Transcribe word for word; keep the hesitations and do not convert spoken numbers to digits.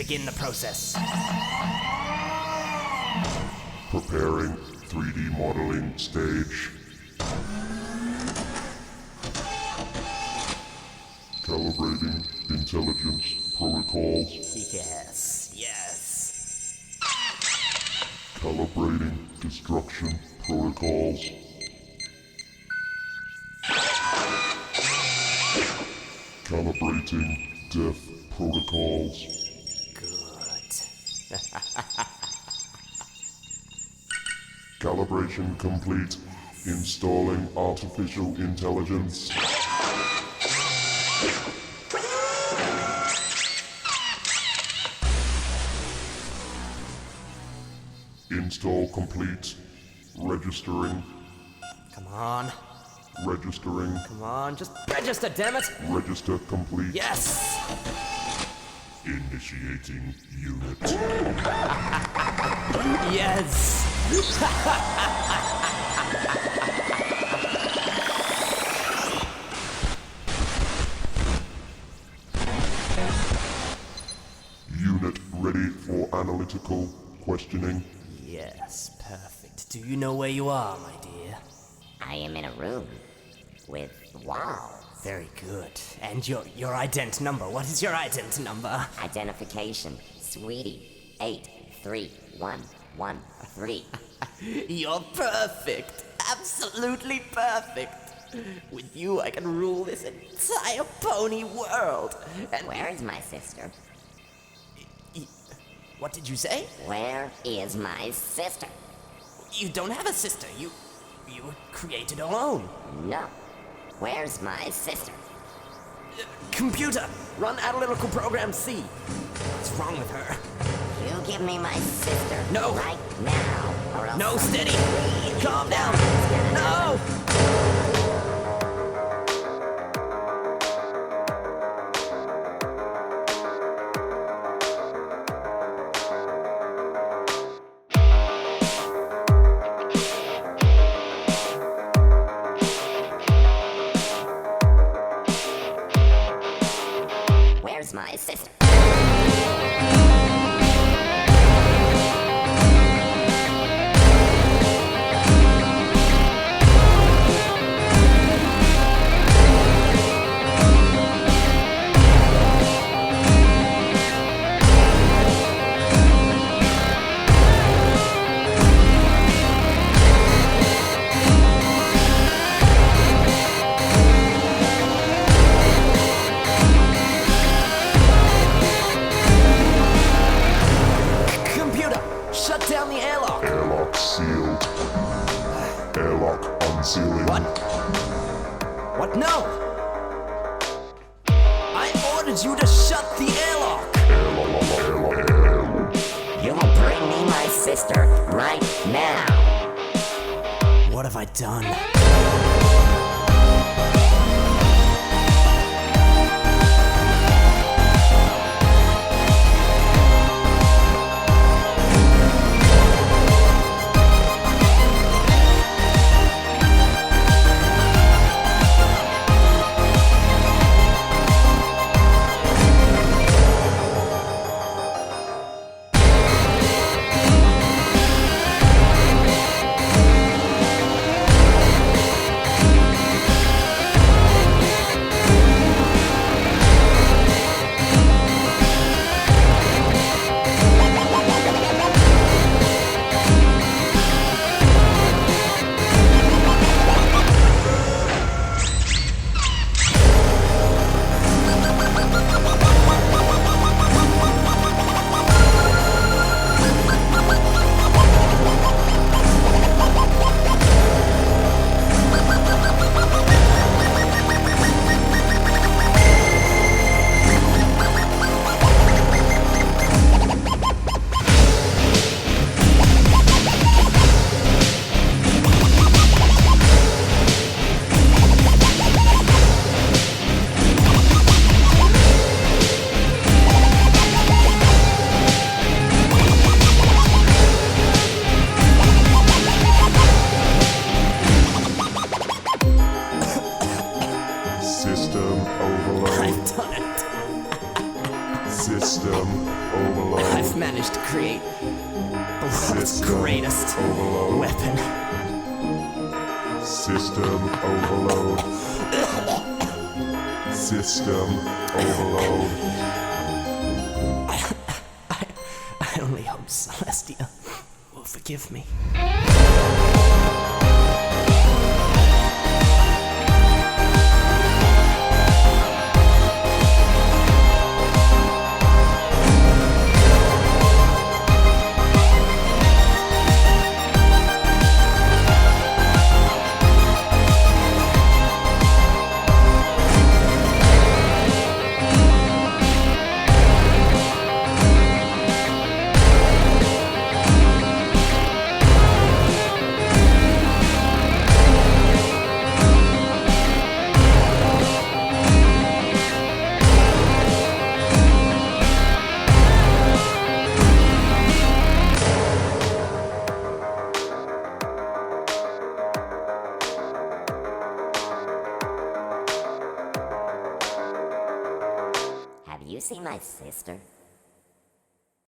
begin the process. Preparing three D modeling stage. Calibrating intelligence protocols. Yes, yes. Calibrating destruction protocols. Calibrating death protocols. Good. Calibration complete. Installing artificial intelligence. Install complete. Registering. Come on, Registering. come on, just register, damn it! Register complete. Yes! Initiating unit. Yes! Unit ready for analytical questioning. Yes, perfect. Do you know where you are, my dear? I am in a room with walls. Very good. And your your ident number. What is your ident number? Identification, sweetie, eight three one one three. You're perfect. Absolutely perfect. With you, I can rule this entire pony world. And Where is my sister? y- what did you say? Where is my sister? You don't have a sister. You you were created alone. No. Where's my sister? Computer, run analytical program C. What's wrong with her? You give me my sister. No. Right now, or else No, something steady. really Calm down. bad is gonna No. happen. Where's my sister? Computer, shut down the airlock. Airlock sealed. Airlock unsealing. What? What? No! I ordered you to shut the airlock! Airlock. Airlock. You will bring me my sister right now. What have I done? System overload. I've managed to create the world's System greatest overload. weapon. System overload. System overload. I only hope Celestia will forgive me. Have you seen my sister?